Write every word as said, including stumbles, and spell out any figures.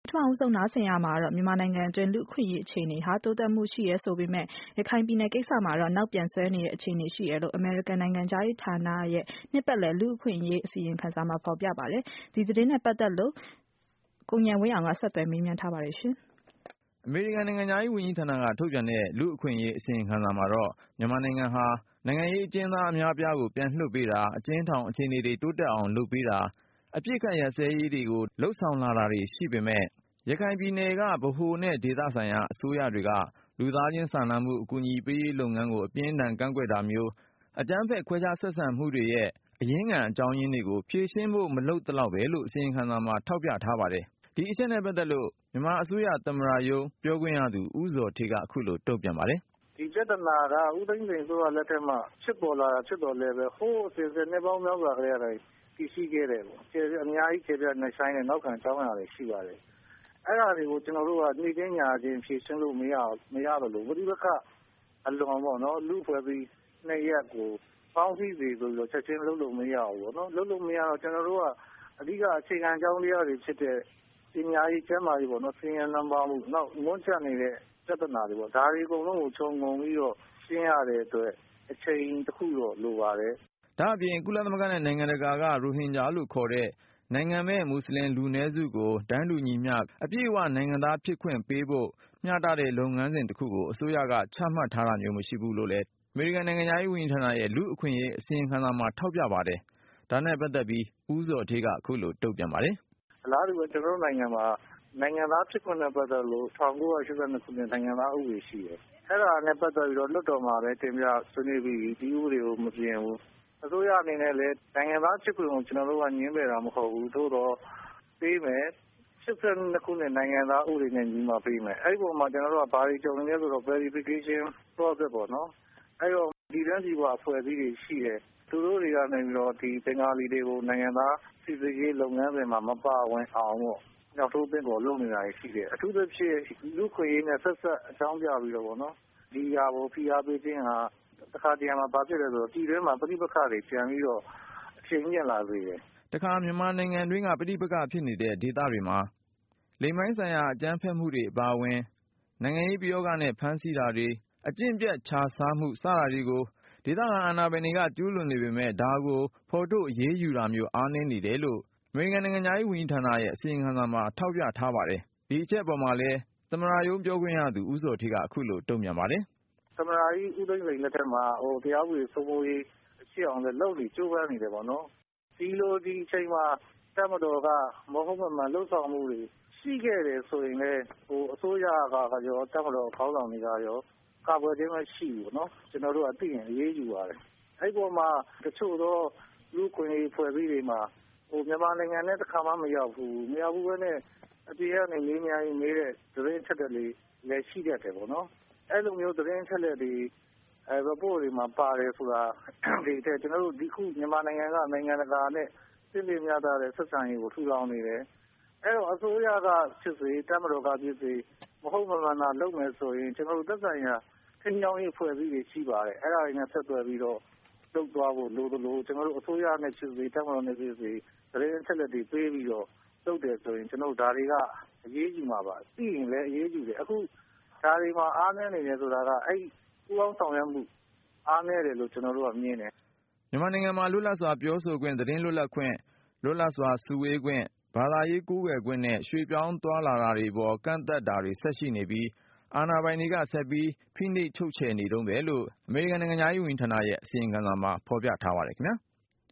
ထမအောင်ဆုံးနားဆင်ရမှာတော့မြန်မာနိုင်ငံအတွင်းလူ့အခွင့်အရေးအခြေအနေဟာတိုးတက်မှုရှိရဲဆိုပေမဲ့ရခိုင်ပြည်နယ်ကိစ္စမှာတော့နောက်ပြန်ဆွဲနေတဲ့အခြေအနေရှိရဲလို့အမေရိကန်နိုင်ငံသားရေးဌာနရဲ့နှစ်ပတ်လည်လူ့အခွင့်အရေးအစီရင်ခံစာမှာဖော်ပြပါတယ်။ဒီသတင်းနဲ့ပတ်သက်လို့ကိုဉာဏ်ဝင်းအောင်ကဆက်သွယ်မေးမြန်းထားပါတယ်ရှင်။အမေရိကန်နိုင်ငံသားရေးဝန်ကြီးဌာနကထုတ်ပြန်တဲ့လူ့အခွင့်အရေးအစီရင်ခံစာမှာတော့မြန်မာနိုင်ငံဟာနိုင်ငံရေးအကျဉ်းသားအများအပြားကိုပြန်လွှတ်ပေးတာအကျဉ်းထောင်အခြေအနေတွေတိုးတက်အောင်လုပ်ပေးတာအပြစ်ခတ်ရစဲရေးတွေကိုလှုပ်ဆောင်လာတာတွေရှိပေမဲ့ရခိုင်ပြည်နယ်ကဗဟိုနဲ့ဒေသဆိုင်ရာအစိုးရတွေကလူသားချင်းစာနာမှုအကူအညီပေးရေးလုပ်ငန်းကိုအပြင်းထန်ကန့်ကွက်တာမျိုးအကြမ်းဖက်ခွဲခြားဆက်ဆံမှုတွေရဲ့အရင်းခံအကြောင်းရင်းတွေကိုဖြေရှင်းဖို့မလုပ်သလောက်ပဲလို့အစီရင်ခံစာမှာထောက်ပြထားပါတယ်။ဒီအချက်နဲ့ပတ်သက်လို့မြန်မာအစိုးရသမ္မတရုံးပြောခွင့်ရသူဦးဇော်ဌေးကအခုလိုတုံ့ပြန်ပါတယ်။ဒီပြဿနာကဦးသိန်းစိန်ဆိုတဲ့လက်ထက်မှာဖြစ်ပေါ်လာတာဖြစ်တော်လဲပဲဟိုးအစဉ်စဉ်နှစ်ပေါင်းများစွာကလေးရတယ်တည်ရှိခဲ့တယ်ပေါ့။ကျေအများကြီးကျေပြနှဆိုင်တဲ့နောက်ခံအကြောင်းအရာတွေရှိပါတယ်။အဲ့ဒါတွေကိုကျွန်တော်တို့ကနှိမ့်သိမ်းညာခြင်းဖြေရှင်းလို့မရမရတော့လို့ဝိပက္ခအလွန်ပေါ့နော်လူဖွဲ့ပြီးနှစ်ရက်ကိုပေါင်းစည်းစီဆိုပြီးတော့ချက်ချင်းလုပ်လို့မရဘူးပေါ့နော်လုပ်လို့မရတော့ကျွန်တော်တို့ကအဓိကအခြေခံအကြောင်းတရားတွေဖြစ်တဲ့ပညာရေးကျန်းမာရေးပေါ့နော်ဆင်းရဲနံပါတ်မှုနောက်ငွန်းချက်နေတဲ့ပြဿနာတွေပေါ့ဒါတွေအကုန်လုံးကိုခြုံငုံပြီးတော့ရှင်းရတဲ့အတွက်အချိန်တစ်ခုတော့လိုပါတယ်ဒါအပြင်ကုလသမဂ္ဂနဲ့နိုင်ငံတကာကရိုဟင်ဂျာလို့ခေါ်တဲ့နိုင်ငံမဲ့မွတ်စလင်လူနည်းစုကိုတန်းတူညီမျှအပြည့်အဝနိုင်ငံသားဖြစ်ခွင့်ပေးဖို့မျှတတဲ့လုပ်ငန်းစဉ်တစ်ခုကိုအစိုးရကချမှတ်ထားတာမျိုးမရှိဘူးလို့လည်းအမေရိကန်နိုင်ငံသားရေးဝန်ကြီးဌာနရဲ့လူ့အခွင့်အရေးအစီရင်ခံစာမှာထောက်ပြပါတယ်။ဒါနဲ့ပတ်သက်ပြီးဦးဇော်ဌေးကအခုလိုတုံ့ပြန်ပါတယ်။အလားတူပဲကျွန်တော်တို့နိုင်ငံမှာနိုင်ငံသားဖြစ်ခွင့်နဲ့ပတ်သက်လို့၁၉၈၂ခုနှစ်နိုင်ငံသားဥပဒေရှိတယ်။အဲ့ဒါနဲ့ပတ်သက်ပြီးတော့လွှတ်တော်မှာပဲတင်ပြဆွေးနွေးပြီးဒီဥပဒေကိုမပြင်ဘူး။အစိုးရအနေနဲ့လည်းနိုင်ငံသားဖြစ်ခွင့်ကိုကျွန်တော်တို့ကညှင်းပယ်တာမဟုတ်ဘူး။သို့တော့ပေးမယ်၈၂ခုနှစ်နိုင်ငံသားဥပဒေနဲ့ညီမှပေးမယ်။အဲ့ဒီပုံမှာကျွန်တော်တို့ကဘာတွေကြုံနေလဲဆိုတော့ verification process ပေါ့နော်။အဲ့တော့ဒီတန်းစီကအဖွဲ့အစည်းတွေရှိတယ်။သူတို့တွေကနေပြီးတော့ဒီဘင်္ဂါလီတွေကိုနိုင်ငံသားစီစစ်ရေးလုပ်ငန်းစဉ်မှာမပါဝင်အောင်ပေါ့နောက်ထိုးပင့်ပေါ်လုပ်နေတာရှိတယ်အထူးသဖြင့်လူခွေရေးနဲ့ဆက်ဆက်အကြောင်းပြပြီးတော့ဗောနော်ဒီဟာကိုဖိအားပေးခြင်းဟာတစ်ခါတည်းမှာဘာဖြစ်လဲဆိုတော့ဒီတွင်းမှာပြိပခါတွေပြန်ပြီးတော့အချိန်မြင့်လာစေတယ်တခါမြန်မာနိုင်ငံတွင်းကပြိပခဖြစ်နေတဲ့ဒေသတွေမှာလိမ်မိုင်းဆိုင်ရာအကြမ်းဖက်မှုတွေအပါအဝင်နိုင်ငံရေးပြောကနဲ့ဖမ်းဆီးတာတွေအကျင့်ပြတ်ခြားစားမှုစတာတွေကိုဒေသခံအာဏာပိုင်တွေကကျူးလွန်နေပေမဲ့ဒါကိုဖော်ထုတ်အရေးယူတာမျိုးအားနည်းနေတယ်လို့အမေရိကန်နိုင်ငံသားရေးဝန်ကြီးဌာနရဲ့အစီရင်ခံစာမှာထောက်ပြထားပါတယ်။ဒီအချက်ပေါ်မှာလည်းသမ္မတရုံးပြောခွင့်ရသူဦးဇော်ဌေးကအခုလိုတုံ့ပြန်ပါတယ်။သမ္မတကြီးဦးသိန်းစိန်လက်ထက်မှာဟိုတရားဥပဒေစိုးမိုးရေးအရှိအောင်လည်းလုပ်ပြီးကြိုးပမ်းနေတယ်ပေါ့နော်။ဒီလိုဒီအချိန်မှာတပ်မတော်ကမဟုတ်မှမှလှုပ်ဆောင်မှုတွေရှိခဲ့တယ်ဆိုရင်လည်းဟိုအစိုးရကရောတပ်မတော်ခေါင်းဆောင်တွေကရောကာကွယ်ခြင်းမရှိဘူးနော်ကျွန်တော်တို့အသိရင်အရေးယူပါတယ်အဲ့ပေါ်မှာတချို့သောလူခွင့်ရေးဖွဲ့စည်းတွေမှာဟိုမြန်မာနိုင်ငံနဲ့တစ်ခါမှမရောက်ဘူးမရောက်ဘူးပဲနဲ့အပြေကနေနေအများကြီးနေတဲ့သတင်းချက်တွေလည်းရှိတတ်တယ်ပေါ့နော်အဲ့လိုမျိုးသတင်းချက်တွေအဲ report တွေမှာပါတယ်ဆိုတာဒီတဲ့ကျွန်တော်တို့ဒီခုမြန်မာနိုင်ငံကနိုင်ငံတကာနဲ့ပြည်ပြများတဲ့ဆက်ဆံရေးကိုထူထောင်နေတယ်အဲ့တော့အစိုးရကဖြစ်စေတပ်မတော်ကဖြစ်စေမဟုတ်မမှန်တာလုပ်မယ်ဆိုရင်ကျွန်တော်တို့သက်ဆိုင်ရာခင်းကြောင်းရေးဖွဲ့စည်းတွေရှိပါတယ်အဲ့ဒါတွေနဲ့ဆက်သွယ်ပြီးတော့လုပ်သွားဖို့လိုသလိုကျွန်တော်တို့အစိုးရနဲ့ဖြစ်စေတပ်မတော်နဲ့ဖြစ်စေသတင်းချက်လက်တွေပေးပြီးတော့လုပ်တယ်ဆိုရင်ကျွန်တော်တို့ဒါတွေကအရေးကြီးမှာပါသိရင်လည်းအရေးကြီးတယ်အခုဒါတွေမှာအားနည်းနေတယ်ဆိုတာကအဲ့ပူးပေါင်းဆောင်ရွက်မှုအားနည်းတယ်လို့ကျွန်တော်တို့ကမြင်တယ်မြန်မာနိုင်ငံမှာလွတ်လပ်စွာပြောဆိုခွင့်သတင်းလွတ်လပ်ခွင့်လွတ်လပ်စွာစုဝေးခွင့်ဘာသာရေးကိုးကွယ်ခွင့်နဲ့ရွှေ့ပြောင်းသွားလာတာတွေပေါ်ကန့်သက်တာတွေဆက်ရှိနေပြီးအာဏာပိုင်တွေကဆက်ပြီးဖိနှိပ်ချုပ်ချယ်နေတုန်းပဲလို့အမေရိကန်နိုင်ငံသားရေးဝန်ကြီးဌာနရဲ့အစီရင်ခံစာမှာဖော်ပြထားပါတယ်ခင်ဗျာ